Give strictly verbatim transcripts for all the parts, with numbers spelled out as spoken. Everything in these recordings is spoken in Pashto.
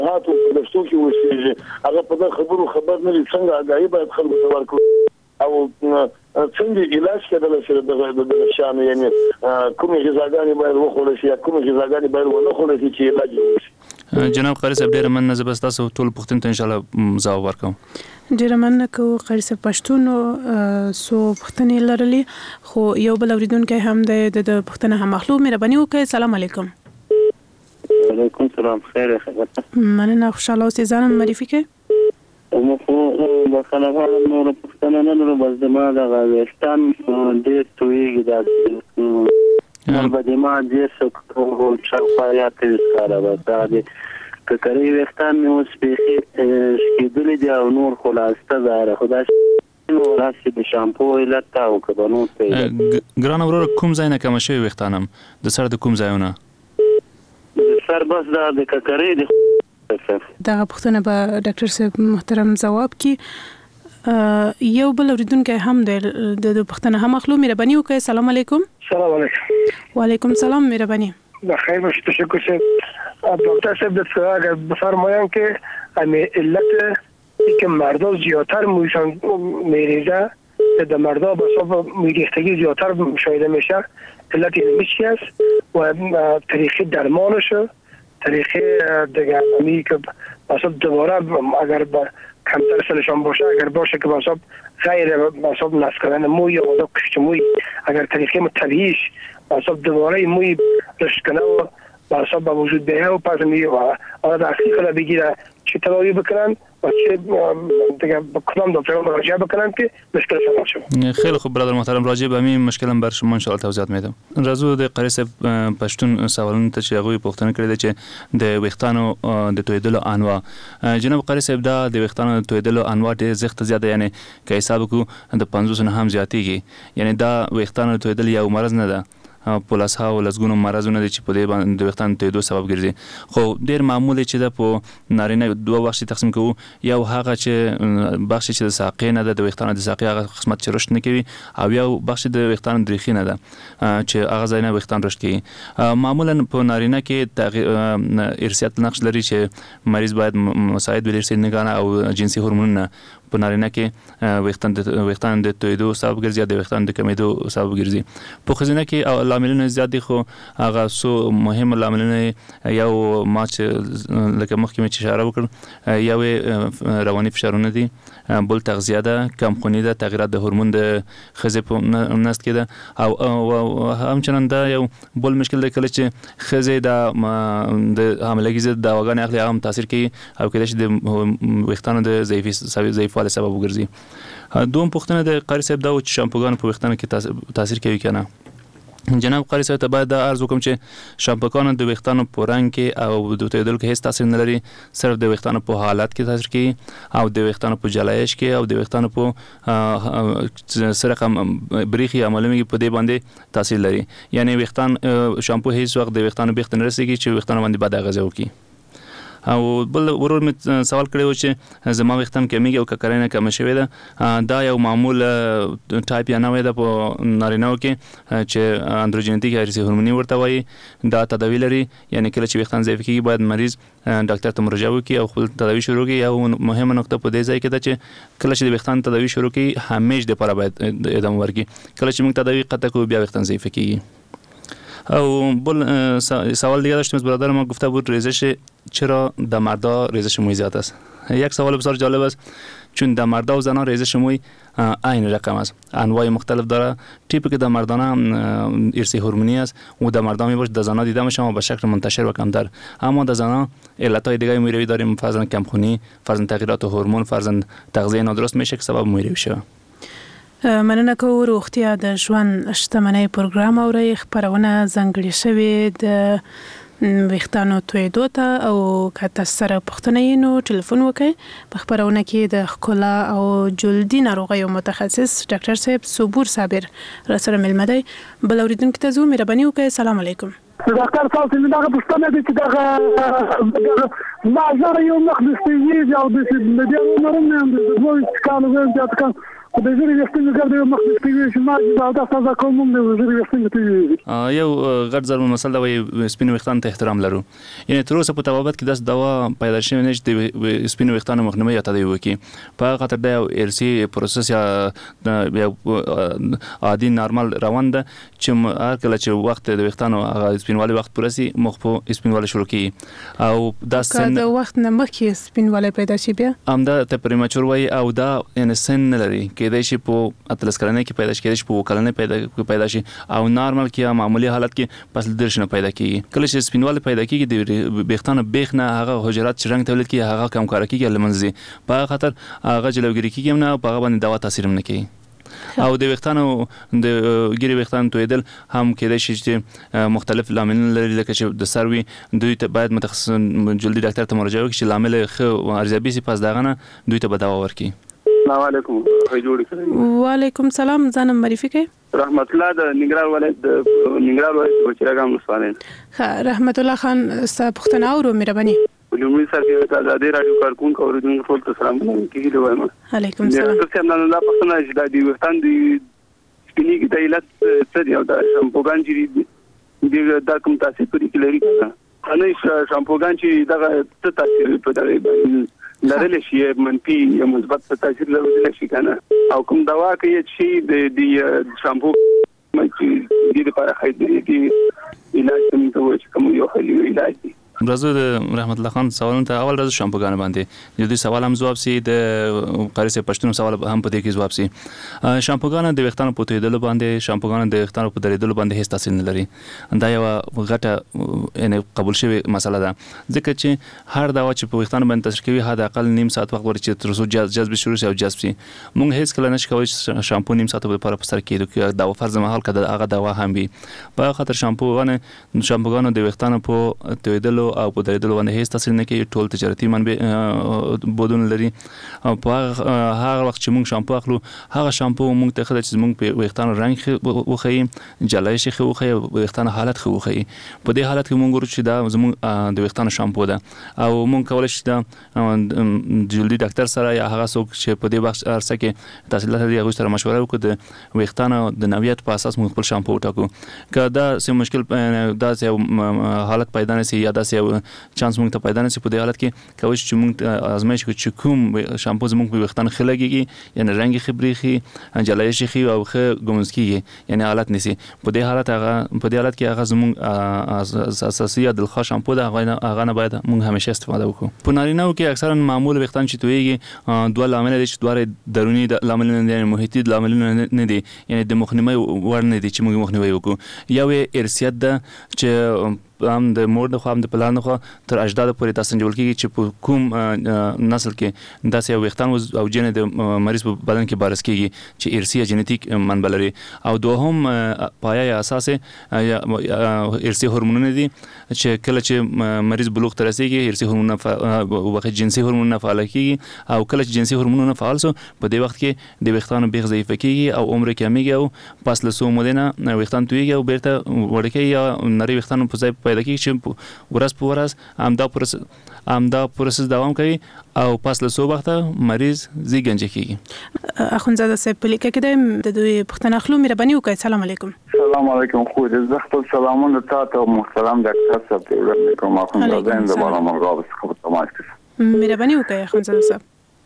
هاتو په دستو کې وسیږي هغه په خبرو خبر نه لري څنګه آگاهي باید خلکو ته ورکړو او څنګه علاج کېدل شي د شان یعنی کومې غذاګانې باید وخوړل شي کومې غذاګانې باید ونه خوړل شي چې علاج وشي. جناب قاری صاحب ډېر مننه، زه به تاسو ټول پوښتنې ته ان شاء الله ځواب ورکوم. ډېر مننه کوم قاری صاحب. پښتون سو پوښتنې لرلې خو یو بل اوریدونکو هم د پوښتنه هم اخلو. مهرباني وکړئ. السلام علیکم. وعلیکم السلام. خیر خبرته مننه. خوشاله اوسئ. ځان معرفي کړئ. مو خو د خلکو نور پښتنه نه لرو بس د ما د غوښتن ډېر تویږي دا نور به د ما ډېر څه او چاپایا تل کار به دا د ککرې وختان مې اوس به کېدلې دي او نور خلاصته زاره خدا نو راشي د شامپو علت او کبانو ته ګران اورور کوم ځای نه کم شوی وختانم د سر د کوم ځایونه سر بس دا د ککرې د دا پوښتنه به ډاکټر صاحب محترم ځواب کی. یو بل اوریدونکو هم د پوښتنه هم اخلو. مهرباني وکړئ. السلام علیکم. السلام علیکم. وعلیکم السلام. مهرباني. بخیر باشه. تشکر صاحب. ڈاکٹر صاحب اگر بفرمایان که امی علت که مردا زیادتر مویشان میریزه در مردا بساب میریختگی زیادتر مشاهده میشه علت این چی است و طریقه درمانشه طریقه دیگه امی که بساب دوباره اگر با کمتر سلشان باشه اگر باشه که بساب غیر بساب نسل کردن موی یا بساب کشت موی اگر طریقه طبیعیش بساب دوباره موی رشد کنه و بساب با وجود بیه و پس می و آن اصلی خدا بگیره چه تداوی بکنن و چه دیگه با کدام دکتران مراجعه بکنن که مشکلشان نشه. خیلی خوب برادر محترم، راجع به همین مشکلم بر شما ان شاء الله توضیحات میدم. راځو د قاری صاحب پښتون سوالونو ته چې هغه پوښتنه کړې ده چې د وختانو د تویدلو انواع. جناب قاری صاحب دا د وختانو د تویدلو انواع ډېر زیات زیاده یعنی که حساب کو د پنځوس نه هم زیاتېږي یعنی دا وختانو تویدل یو مرض نه ده پولاس ها او لزګونو مرزونه دي چې په دې باندې د وختان ته دوه سبب ګرځي خو ډیر معمولی چې د په نارینه دوه بخش تقسیم کوو یو هغه چې بخش چې د ساقې نه د وختان د ساقې هغه قسمت چې رشد نه کوي او یو بخش د وختان درېخي نه ده چې هغه ځای نه وختان رشد کوي. معمولا په نارینه کې ارثیات نقش لري چې مریض باید مساعد وي ارثي نگانه او جنسي هورمونونه په نارینه کې وختان د وختان د تویدو سبب ګرځي د وختان د کمیدو سبب ګرځي. په خزینه کې لاملونه زیات دي خو هغه سو مهم لاملونه یو ما چې لکه مخکې مې اشاره وکړ یو رواني فشارونه دي، بل تغذیه ده، کم خونی ده، تغییرات د هورمون د خزې په نسل کې ده او همچنان دا یو بل مشکل دی کله چې خزې د د حاملګي ضد دواګانې اخلي هم تاثیر کوي او کله چې د وختانو د ضعیفي ضعیفوالي سبب وګرځي. دوم پوښتنه د قاری صاحب دا و چې شامپوګان په وختانو کې تاثیر کوي کنه. جناب قاری صاحب ته باید دا عرض وکړم چې شامپوګان د وختانو په رنګ کې او د تویدلو کې هیڅ تاثیر نه لري، صرف د وختانو په حالت کې تاثیر کوي او د وختانو په جلایش کې او د وختانو په سره کوم بریخي عملونه په دې باندې تاثیر لري. یعنی وختان شامپو هیڅ وخت د وختانو بیخت نه رسیږي چې وختانو باندې بد اغیزه وکړي. او بل ورور مې سوال کړی و چې زما وختم کمیږي او ککرینه کم شوی ده، دا یو معمول ټایپ یا نوې ده په نارینه‌و کې چې اندروجینیټیک هایرسي هورموني ورته وایي. دا تداوی لري، یعنی کله چې وختان ضعیف کیږي باید مریض ډاکټر ته مراجعه وکړي او خپل تداوی شروع کړي. یو مهمه نقطه په دې ځای کې ده چې کله چې د وختان تداوی شروع کړي همیش د لپاره باید ادامه ورکړي. کله چې موږ تداوی قطع کوو بیا وختان ضعیف کیږي. او بل سوال دیگه داشتیم از برادر ما، گفته بود ریزش چرا در مردا ریزش موی زیاد است. یک سوال بسیار جالب است چون در مردا و زنان ریزش موی عین رقم است، انواع مختلف داره. تیپی که در مردانه ارثی هورمونی است و در مردا میباشه، در زنان دیده میشه به شکل منتشر و کمتر. اما در زنان علتهای دیگه مویروی داریم، فرضاً کمخونی، فرضاً تغییرات هورمون، فرضاً تغذیه نادرست میشه که سبب مویروی شه. مننه کوو. روغتیا د ژوند شتمنۍ پروګرام اورئ. خپرونه ځانګړې شوې د ویښتانو تویدو ته او که تاسو سره پوښتنه یې نو ټلیفون وکړئ. په خپرونه کې د ښکلا او جلدي ناروغیو متخصص ډاکټر صاحب صبور صابر راسره مېلمه دی. بل اورېدونکي ته ځو. مهرباني وکړئ. السلام علیکم. ډاکټر صاحب څنګه دغه پوښتنه دي چې دغه ما زره یو مخ د سپیږي او د دې نورم نه د دوه کالو زیات کال خو د زړه وختونه ګرځي مخکې کوي چې ما دا تاسو کوم د زړه وختونه کوي یو غټ ضرور مسله دا وي سپین وختان ته احترام لرو یعنی تر اوسه په تبابت کې داس دوا پیدا شوی نه چې د سپین وختانو مخنیوي یا تداوی وکي په خاطر دا ارسي پروسس یا عادي نارمل روان ده چې هر کله چې وخت د وختانو سپینوالي وخت پرسي مخ په سپینوالي شروع کی او دا سن د وخت نه مخکې سپینوالي پیدا شي بیا ام دا ته پریمچور وای او دا ان سن نه لري کېدای شي په اتلس کلنه کې پیدا شي کېدای شي په کلنه پیدا پیدا شي او نارمل کې معمولی حالت کې پس درش نه پیدا کیږي کله چې سپینوالي پیدا کیږي د بختانه بیخ نه هغه حجرات چې رنگ تولید کیږي هغه کم کار کیږي لمنځي په خاطر هغه جلوګری کیږي نه په هغه باندې دوا تاثیر نه کوي او د وختانو د ګری وختانو تویدل هم کېدای شي چې مختلف لاملونه لري لکه چې د سروي دوی ته باید متخصص جلدي ډاکټر ته مراجعه وکړي چې لامل خو ارزیابي سي پاس داغه نه دوی ته بداوا ورکي. السلام علیکم جوړ کړئ. وعلیکم السلام ځانم معرفي کړئ. رحمت الله د ننګرهار ولایت د ننګرهار ولایت بچراګام مسوالین. ها رحمت الله خان ستاسو پوښتنه اورو مهرباني. ولومړی سره د آزادۍ رادیو کارکونکو اوریدونکو ټول ته سلام کیږي د وایم. علیکم السلام. تاسو هم نن لا پښتنه چې د دې وختان دی سپینی کې د علت څه دی او د شامپوګان چې د د کوم تاسو پرې کې لري کنه نه شامپوګان چې دغه څه تاثیر په دغه باندې لرل شي منفي یا مثبت تاثیر لرل شي کنه او کوم دوا کوي چې د دې شامپو چې دې لپاره خیدي دي علاج کوم ته وایي کوم یو خلی علاج دی. راځو د رحمت الله خان سوالونه ته اول راځو شامپوګان باندې د دې سوال هم جواب سي د قاری سي پښتون سوال هم په دې کې جواب سي شامپوګان د وختانو په تویدل باندې شامپوګان د وختانو په درېدل باندې هیڅ تاثیر نه لري دا یو غټه یعنی قبول شوی مسله ده ځکه چې هر دوا چې په وختانو باندې تاثیر کوي حد اقل نیم ساعت وخت ورچې تر څو جذب شروع شي او جذب شي مونږ هیڅ کله نشو کولی شامپو نیم ساعت لپاره په سر کې دا فرض محال کده هغه دوا هم وي په خاطر شامپوګان شامپوګان د وختانو په تویدل او په درېدل باندې هیڅ تاثیر نه کوي ټول تجارتي منبع بودون لري او په هغه وخت چې موږ شامپو اخلو هغه شامپو موږ ته خدای چې موږ په وختانو رنگ وخی جلای شي خو وخی وختانو حالت خو وخی په دې حالت کې موږ ورته چې دا زموږ د وختانو شامپو ده او موږ کولای شو دا جلدي ډاکټر سره یا هغه څوک چې په دې وخت ارسه کې تحصیلات لري هغه سره مشوره وکړو د وختانو د نوعیت په اساس موږ خپل شامپو ټاکو که دا څه مشکل دا څه حالت پیدا نشي یا دا څه چانس موږ ته پیدا نشي په دې حالت کې کوي چې موږ آزمایش کوو چې کوم شامپو زموږ په وختانو خلګيږي یعنی رنگ خبريخي جلای شي او خه ګومسکیږي یعنی حالت نشي په دې حالت هغه په دې حالت کې هغه زموږ اساسي د ښه شامپو د هغه نه باید موږ همیشه استفاده وکړو په نارینه کې اکثرا معمول وختان چې تویږي دوه لامل دي چې دوه درونی لامل نه دي محیطي لامل نه دي یعنی د مخنیوي ور نه دي چې موږ مخنیوي وکړو یو ارثیت ده چې هم د مور د خو هم د پلان خو تر اجداد پورې تاسو جوړ کیږي چې په کوم نسل کې داسې وختان او جن د مریض په بدن کې بارس کیږي چې ارثي جنټیک منبع لري او دوهم پایه اساس ارثي هورمونونه دي چې کله چې مریض بلوغ ته رسیږي ارثي هورمونونه وخت جنسي هورمونونه فعال کیږي او کله چې جنسي هورمونونه فعال سو په دې وخت کې د وختانو بیغ ضعیف کیږي او عمر کمیږي او پس له سو مودنه وختان تویږي او بیرته وړکې یا نری وختانو په ځای پیدا کیږي چې ورځ په ورځ امدا پروسس امدا پروسس دوام کوي او پس له سو وخته مریض زیږنج کیږي. اخوندزاده صاحب په لیکه کې د دوی پښتنه خلو مهرباني وکړئ. السلام علیکم. السلام علیکم. خو دې زخت سلامونه تاسو محترم ډاکټر صاحب ته ورکوم. اخوندزاده اند بالا مرغاب څخه تماس کوم. مهرباني وکړئ اخوندزاده صاحب.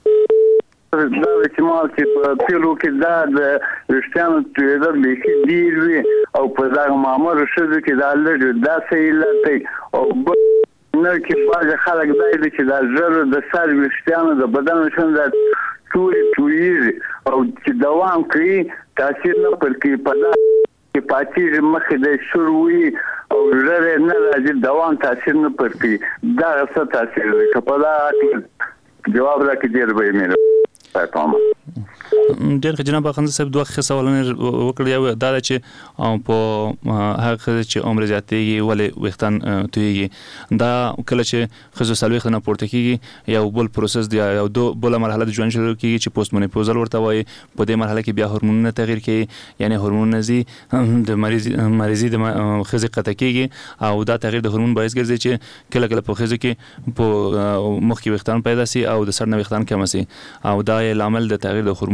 دا احتمال چې په پیلو کې دا د رښتیانو تویدل لیکي ډیر وي او په دغه معمر شوه کې دا لږ دا سیلته او نو کې باز خلک دای چې دا زړه د سر رښتیانو د بدن څنګه ټول ټویږي او چې دوام کوي تاثیر نه پر کې پدا کې پاتې مخې د شروعي او زړه نه راځي دوام تاثیر نه پر کې دا څه تاثیر کوي کپدا جواب راکړي ډیر به مې ډېر جناب خان صاحب دوه ښه سوالونه وکړل یو دا چې په هغه چې عمر زیاتېږي ولې وختان تویږي دا کله چې خزو سلوي خنه پورته کیږي یو بل پروسس دی یو دو بل مرحله د ژوند شروع کیږي چې پوسټ منیپوزل ورته وایي په دې مرحله کې بیا هورمونونه تغییر کوي یعنی هورمونونه زی د مریض مریضي د خزي قطع کیږي او دا تغییر د هورمون باعث ګرځي چې کله کله په خزو کې په مخ کې وختان پیدا سي او د سر نه وختان کم سي او دا لامل د تغییر د هورمون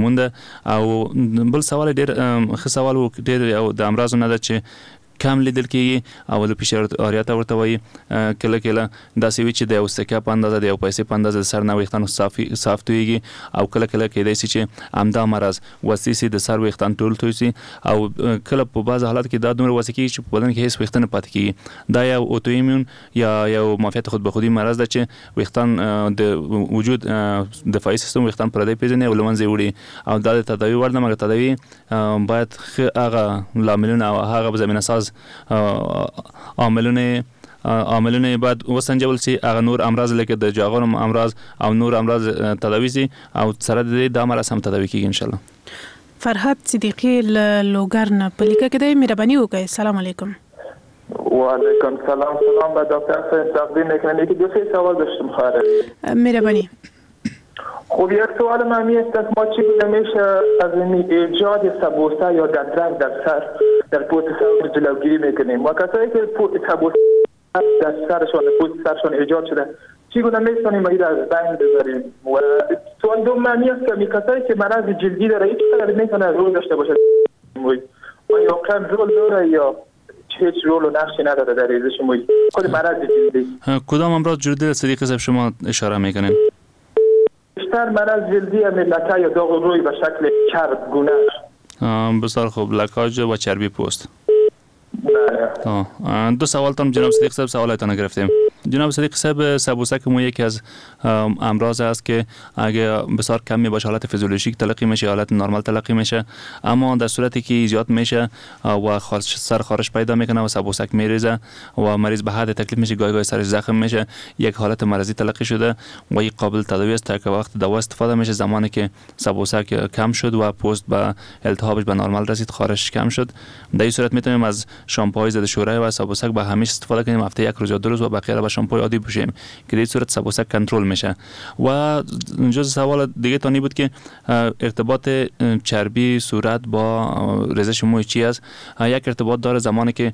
هورمون ده. او بل سوال ډیر ښه سوال و، ډیر او د امراض نه ده چې کم لیدل کیږي او د فشار آریات ورته وایي. کله کله داسې وي چې د یو سکه په اندازه د یو پیسې په اندازه د سر نه ویښتان صافي صاف تویږي، او کله کله کېدای شي چې همدا مرض وسې سي د سر ویښتان ټول توی سي، او کله په بعض حالات کې دا دومره وسې کېږي چې په بدن کې هیڅ ویښتان نه پاتې کېږي. دا یو اوتو ایمیون یا یو معافیت خود به خودي مرض ده چې ویښتان د وجود دفاعي سیستم ویښتان پردی پیژني او له منځه وړي، او دا د تداوي وړ نه، مګر تداوي باید ښه هغه لاملونه او هغه زمینه ساز عاملونه عاملونه باید وسنجول سي، هغه نور امراض لکه د جاغور امراض او نور امراض تداوي سي، او سره د دې د امراض هم تداوي کیږي ان شاء الله. فرحت صدیقی لوګرن په لیکه کې د مهرباني وکړئ. السلام علیکم. وعلیکم سلام. سلام به دکتر صاحب، تقدیم میکنم که دو سه سوال داشتم خواهر. مهربانی. خب یک سوال معنی است که ما چی میشه از این ایجاد سبوسه یا دندرنگ در سر در پوست سر جلوگیری میکنیم و کسایی که سبوسه در سرشان پوست سرشان ایجاد شده چگونه میتونیم این را از بین بذاریم؟ و سوال دوم معنی است که کسایی که مرض جلدی داره این چقدر میتونه رول داشته باشه و یا کم رول داره یا هیچ رول و نقشی نداره در ریزش موی خود مرض جلدی؟ کدام امراض جلدی صدیق صاحب شما اشاره میکنین؟ بیشتر مرض جلدی لکه یا داغ روی به شکل چرب گونه. بسیار خوب، لکاج و چربی پوست. بله. دو سوال تام جناب صدیق صاحب سوالاتون گرفتیم. جناب صدیق صاحب سبوسک مو یکی از امراض است که اگه بسیار کمی باشه حالت فیزیولوژیک تلقی میشه، حالت نرمال تلقی میشه، اما در صورتی که ایجاد میشه و سر خارش پیدا میکنه و سبوسک میریزه و مریض به حد تکلیف میشه، گاهی گاهی سرش زخم میشه، یک حالت مرضی تلقی شده و این قابل تداوی است تا که وقت دوا استفاده میشه زمانی که سبوسک کم شد و پوست به التهابش به نرمال رسید، خارش کم شد. در این صورت میتونیم از شامپوهای ضد شوره و سبوسک به همیشه استفاده کنیم، هفته یک روز یا دو روز و بقیه را با شامپوی عادی پوشیم که در این صورت سبوسک کنترل میشه. و جز سوال دیگه تانی بود که ارتباط چربی صورت با ریزش موی چی است؟ یک ارتباط داره زمانی که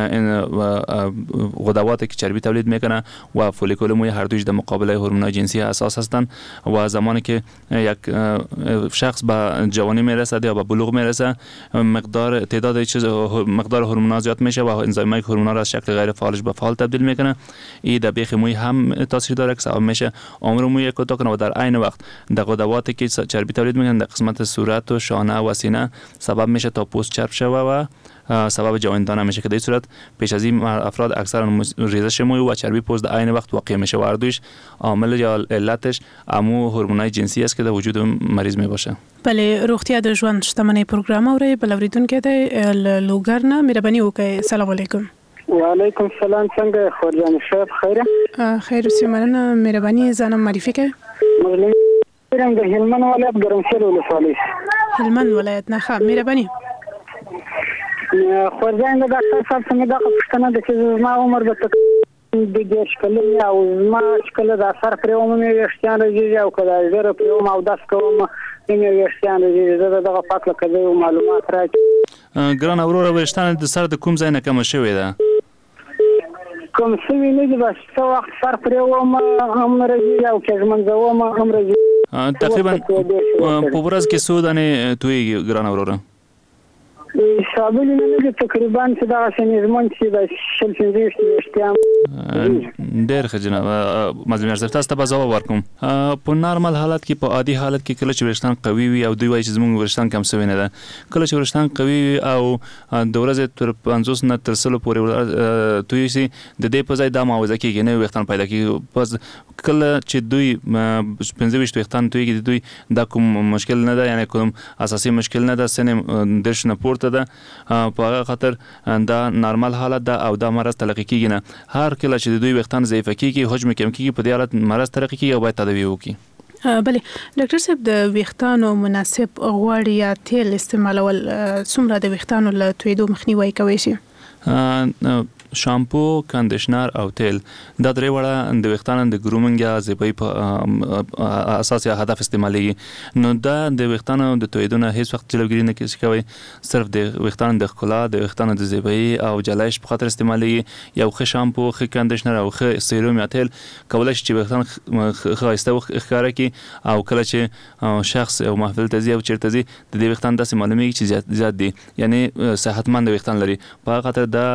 غدواتی که چربی تولید میکنه و فولیکول موی هر دویش در مقابل هورمونای جنسی اساس هستند و زمانی که یک شخص به جوانی میرسه یا به بلوغ میرسه مقدار تعداد چیز مقدار هورمونا زیاد میشه و انزایمای هورمونا را از شکل غیر فعالش به فعال تبدیل میکنه. این در بیخ موی هم تاثیر داره که سبب میشه عمر موی کوتاه کنه و در عین وقت در غدواتی که چربی تولید میکنه در قسمت صورت و شانه و سینه سبب میشه تا پوست چرب شوه و سبب جوانیدن میشه که در این صورت پیش از این افراد اکثرا ریزش موی و چربی پوست در عین وقت واقع میشه و هر دویش عامل یا علتش امو هورمونای جنسی است که در وجود مریض می باشه. بله، روغتیا د ژوند شتمنۍ پروګرام اوري بل اوریدونکو د لوګرن مهرباني وکړئ. السلام علیکم. وعلیکم السلام. څنګه خورجان صاحب خیره؟ خیر اوسې مننه. مهرباني ځانم معرفي کړئ. مظلوم د هلمند ولایت ګرمسیر ولسوالۍ. هلمند ولایت نه ښه مهرباني. خورجان د ډاکټر صاحب څنګه دا پوښتنه ده چې زما عمر به د دېرش کلن او زما چې کله د اثر پرې وم مې ویښتان رژېږي او که د زره پرې وم او داس کوم مې ویښتان رژېږي. زه د دغه پاک لکه د معلومات راکړي. ګرانه وروره ویښتان د سر د کوم ځای نه کمه شوې ده؟ کوم شوي نه دي، بس څه وخت سر پرې وم هم رژېږي او که ژمنځوم هم رژېږي. تقریبا په ورځ کې څو دانې تویږي ګرانه وروره؟ حسابونه نه دي، تقریبا چې دغسې نظمون چې د شل پنځه ویشت ویښتان. ډېر ښه جناب مظلوم صاحب، تاسو ته به ځواب ورکوم. په نارمل حالت کې په عادي حالت کې کله چې ویښتان قوي وي او دوی وایي چې زموږ ویښتان کم شوي نه ده، کله چې ویښتان قوي وي او د ورځې تر پنځوس نه تر سلو پورې توی شي د دې په ځای دا معاوضه کېږي، نوي ویښتان پیدا کېږي. پس کله چې دوی پنځه ویشت ویښتان تویږي د دوی دا کوم مشکل نه ده، یعنی کوم اساسي مشکل نه ده، سن دېرش نه پورته ده. په هغه خاطر دا نارمل حالت ده او دا مرض تلقي کېږي نه. هر کله چې د دوی ویښتان ضعیفه کېږي، حجم کم کېږي، په دې حالت مرض تلقي کېږي او باید تداوي وکړي. بله ډاکټر صاحب، د ویښتانو مناسب غوړ یا تیل استعمالول څومره د ویښتانو له تویدو مخنیوی کوي شي؟ شامپو، کندیشنر او تیل دا درې وړه د ویښتانو د ګرومینګ یا زیبایی په اساس یا هدف استعمالېږي. نو دا د ویښتانو د تویدو نه هیڅ وخت جلوګیري نه کوي، صرف د ویښتانو د ښکلا، د ویښتانو د زیبایی او جلایش په خاطر استعمالېږي. یو ښه شامپو، ښه کندیشنر او ښه سیروم یا تیل کولی شي چې ویښتان ښایسته ښکاره کړي، او کله چې شخص یو محفل ته ځي او چېرته ځي د دې ویښتان داسې معلومیږي چې زیات زیات دي، یعنې صحتمند ویښتان لري. په هغه خاطر دا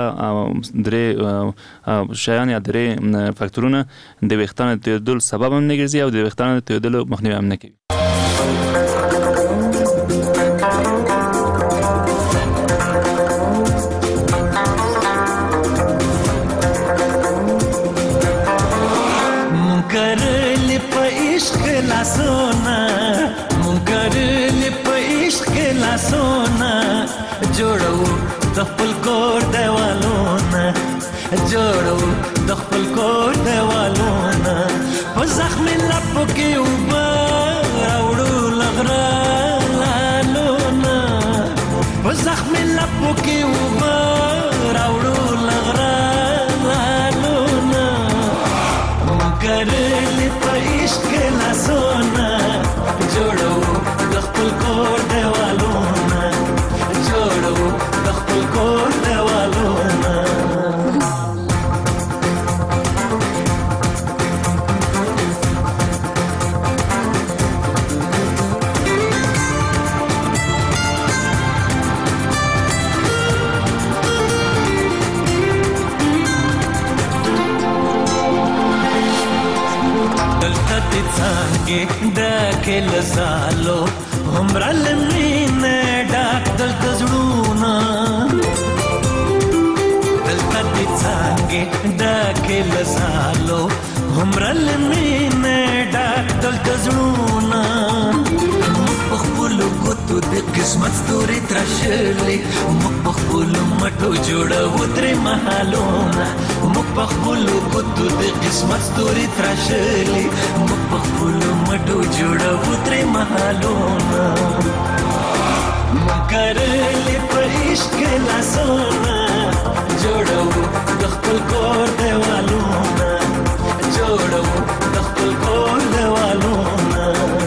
درې شیان یا درې فکتورونه د ویښتانو د تویدلو سبب هم نه ګرځي او د ویښتانو د تویدلو مخنیوی هم نه کوي. کرلی په عشق لاسونه مون کرلی په عشق لاسونه جوړو د خپل کور دیوالونه جوړو د خپل کور دیوالونه په زخم لپو کې اوبه راوړو لغره لالونه په زخم لپو کې اوبه راوړو لغره لالونه کرلی په عشق لاسونه جوړو د خپل کور دیوالونه جوړو د خپل کور دیوالونه. ډکې له زالو هومره له مینې ډک دلته زړونه دلته دې څانګې ډکې له زالو هومره له مینې ډک دلته زړونه موږ په خپلو ګوتو د قسمت ستوري تراشلي موږ په خپلو مټو جوړوو ترې مهالونه موږ په خپلو ګوتو د قسمت ستوري تراشلي موږ په خپلو مټو جوړوو ترې مهالونه موږ کرلي په عشق لاسونه جوړوو د خپل کور دیوالونه جوړوو د خپل کور دیوالونه.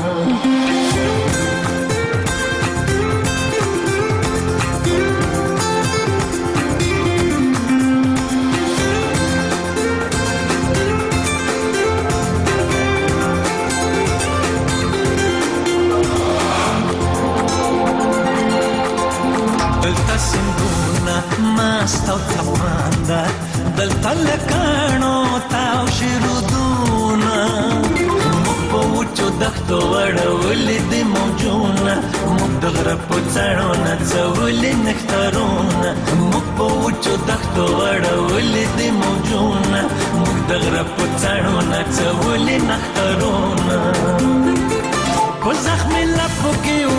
دلته سندونه مست او تپانده دلته لکاڼو تاو شرودونه موږ په وچو دښتو اړولي دي موجونه موږ د غره په څڼو نڅولي نښترونه موږ په وچو دښتو اړولي دي موجونه موږ د غره په څڼو نڅولي نښترونه په زخمي لپو کې